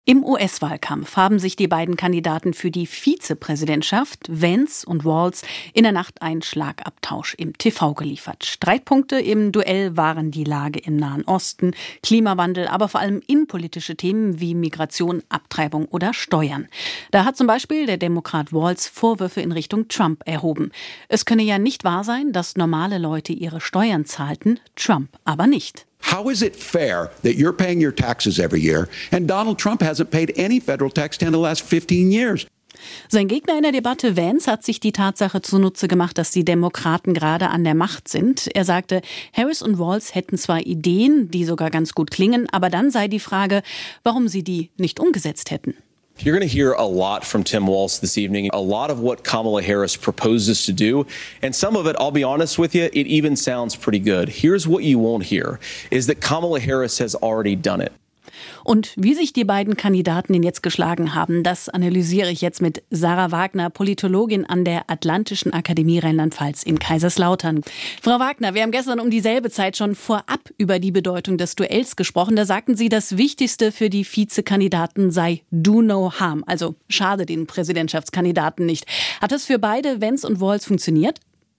Im US-Wahlkampf haben sich die beiden Kandidaten für die Vizepräsidentschaft, Vance und Walz, in der Nacht einen Schlagabtausch im TV geliefert. Streitpunkte im Duell waren die Lage im Nahen Osten, Klimawandel, aber vor allem innenpolitische Themen wie Migration, Abtreibung oder Steuern. Da hat zum Beispiel der Demokrat Walz Vorwürfe in Richtung Trump erhoben. Es könne ja nicht wahr sein, dass normale Leute ihre Steuern zahlten, Trump aber nicht. How is it fair that you're paying your taxes every year and Donald Trump hasn't paid any federal tax in the last 15 years? Sein Gegner in der Debatte, Vance, hat sich die Tatsache zunutze gemacht, dass die Demokraten gerade an der Macht sind. Er sagte, Harris und Walz hätten zwar Ideen, die sogar ganz gut klingen, aber dann sei die Frage, warum sie die nicht umgesetzt hätten. You're going to hear a lot from Tim Walz this evening, a lot of what Kamala Harris proposes to do, and some of it, I'll be honest with you, it even sounds pretty good. Here's what you won't hear, is that Kamala Harris has already done it. Und wie sich die beiden Kandidaten denn jetzt geschlagen haben, das analysiere ich jetzt mit Sarah Wagner, Politologin an der Atlantischen Akademie Rheinland-Pfalz in Kaiserslautern. Frau Wagner, wir haben gestern um dieselbe Zeit schon vorab über die Bedeutung des Duells gesprochen. Da sagten Sie, das Wichtigste für die Vizekandidaten sei do no harm, also schade den Präsidentschaftskandidaten nicht. Hat das für beide, Vance und Walz, funktioniert?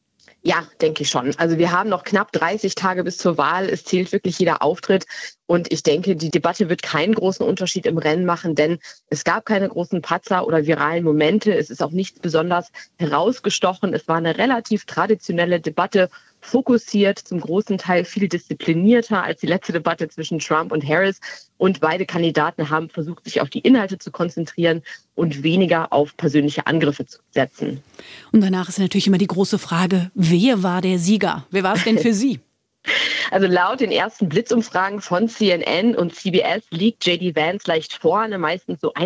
Ja, denke ich schon. Also wir haben noch knapp 30 Tage bis zur Wahl. Es zählt wirklich jeder Auftritt. Und ich denke, die Debatte wird keinen großen Unterschied im Rennen machen, denn es gab keine großen Patzer oder viralen Momente. Es ist auch nichts besonders herausgestochen. Es war eine relativ traditionelle Debatte, fokussiert, zum großen Teil viel disziplinierter als die letzte Debatte zwischen Trump und Harris. Und beide Kandidaten haben versucht, sich auf die Inhalte zu konzentrieren und weniger auf persönliche Angriffe zu setzen. Und danach ist natürlich immer die große Frage, wer war der Sieger? Wer war es denn für Sie? Also laut den ersten Blitzumfragen von CNN und CBS liegt J.D. Vance leicht vorne, meistens so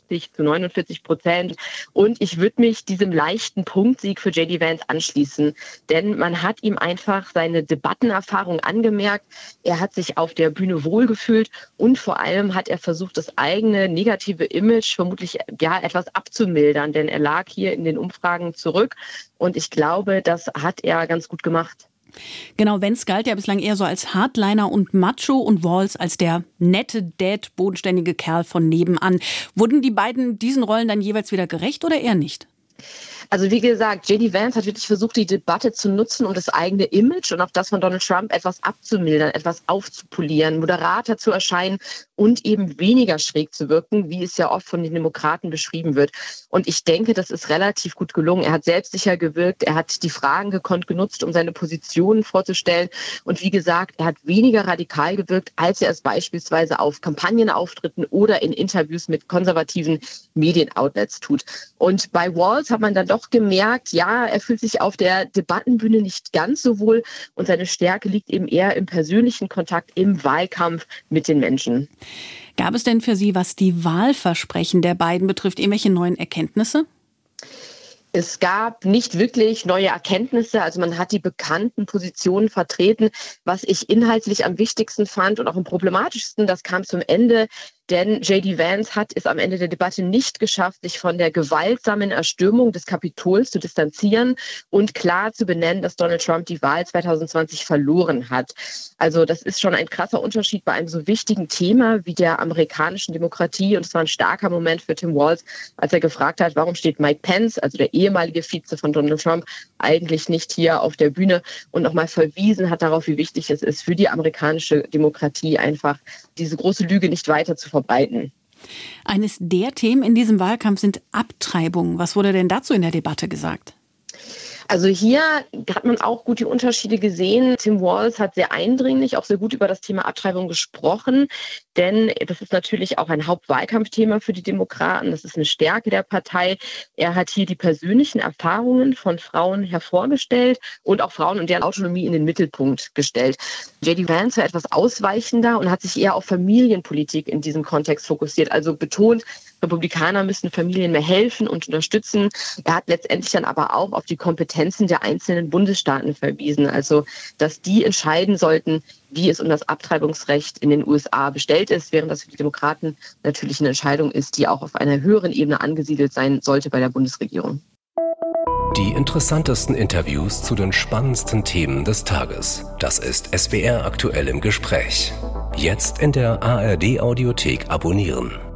51-49%. Und ich würde mich diesem leichten Punktsieg für J.D. Vance anschließen. Denn man hat ihm einfach seine Debattenerfahrung angemerkt. Er hat sich auf der Bühne wohlgefühlt und vor allem hat er versucht, das eigene negative Image vermutlich etwas abzumildern. Denn er lag hier in den Umfragen zurück. Und ich glaube, das hat er ganz gut gemacht. Genau, Vance galt ja bislang eher so als Hardliner und Macho und Walz als der nette Dad, bodenständige Kerl von nebenan. Wurden die beiden diesen Rollen dann jeweils wieder gerecht oder eher nicht? Also wie gesagt, J.D. Vance hat wirklich versucht, die Debatte zu nutzen, um das eigene Image und auch das von Donald Trump etwas abzumildern, etwas aufzupolieren, moderater zu erscheinen und eben weniger schräg zu wirken, wie es ja oft von den Demokraten beschrieben wird. Und ich denke, das ist relativ gut gelungen. Er hat selbstsicher gewirkt, er hat die Fragen gekonnt genutzt, um seine Positionen vorzustellen. Und wie gesagt, er hat weniger radikal gewirkt, als er es beispielsweise auf Kampagnenauftritten oder in Interviews mit konservativen Medienoutlets tut. Und bei Walz hat man dann doch gemerkt, ja, er fühlt sich auf der Debattenbühne nicht ganz so wohl und seine Stärke liegt eben eher im persönlichen Kontakt, im Wahlkampf mit den Menschen. Gab es denn für Sie, was die Wahlversprechen der beiden betrifft, irgendwelche neuen Erkenntnisse? Es gab nicht wirklich neue Erkenntnisse, also man hat die bekannten Positionen vertreten. Was ich inhaltlich am wichtigsten fand und auch am problematischsten, das kam zum Ende, denn J.D. Vance hat es am Ende der Debatte nicht geschafft, sich von der gewaltsamen Erstürmung des Kapitols zu distanzieren und klar zu benennen, dass Donald Trump die Wahl 2020 verloren hat. Also das ist schon ein krasser Unterschied bei einem so wichtigen Thema wie der amerikanischen Demokratie. Und es war ein starker Moment für Tim Walz, als er gefragt hat, warum steht Mike Pence, also der ehemalige Vize von Donald Trump, eigentlich nicht hier auf der Bühne, und nochmal verwiesen hat darauf, wie wichtig es ist für die amerikanische Demokratie einfach, diese große Lüge nicht weiter zu verbreiten. Eines der Themen in diesem Wahlkampf sind Abtreibungen. Was wurde denn dazu in der Debatte gesagt? Also hier hat man auch gut die Unterschiede gesehen. Tim Walz hat sehr eindringlich, auch sehr gut über das Thema Abtreibung gesprochen, denn das ist natürlich auch ein Hauptwahlkampfthema für die Demokraten. Das ist eine Stärke der Partei. Er hat hier die persönlichen Erfahrungen von Frauen hervorgestellt und auch Frauen und deren Autonomie in den Mittelpunkt gestellt. J.D. Vance war etwas ausweichender und hat sich eher auf Familienpolitik in diesem Kontext fokussiert, also betont, Republikaner müssen Familien mehr helfen und unterstützen. Er hat letztendlich dann aber auch auf die Kompetenzen der einzelnen Bundesstaaten verwiesen, also dass die entscheiden sollten, wie es um das Abtreibungsrecht in den USA bestellt ist, während das für die Demokraten natürlich eine Entscheidung ist, die auch auf einer höheren Ebene angesiedelt sein sollte bei der Bundesregierung. Die interessantesten Interviews zu den spannendsten Themen des Tages. Das ist SWR aktuell im Gespräch. Jetzt in der ARD Audiothek abonnieren.